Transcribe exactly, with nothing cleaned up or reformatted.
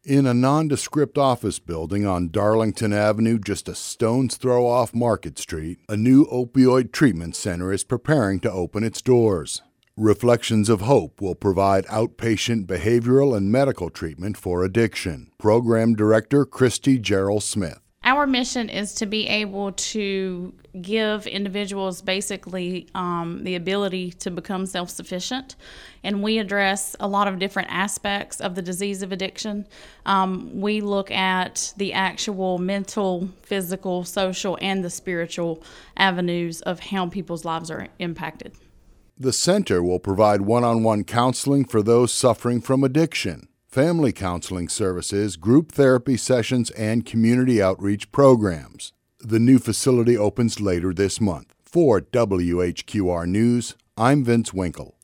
In a nondescript office building on Darlington Avenue, just a stone's throw off Market Street, a new opioid treatment center is preparing to open its doors. Reflections of Hope will provide outpatient behavioral and medical treatment for addiction. Program Director Christy Gerald Smith. Our mission is to be able to give individuals basically um, the ability to become self-sufficient, and we address a lot of different aspects of the disease of addiction. Um, we look at the actual mental, physical, social, and the spiritual avenues of how people's lives are impacted. The center will provide one-on-one counseling for those suffering from addiction, family counseling services, group therapy sessions, and community outreach programs. The new facility opens later this month. For W H Q R News, I'm Vince Winkle.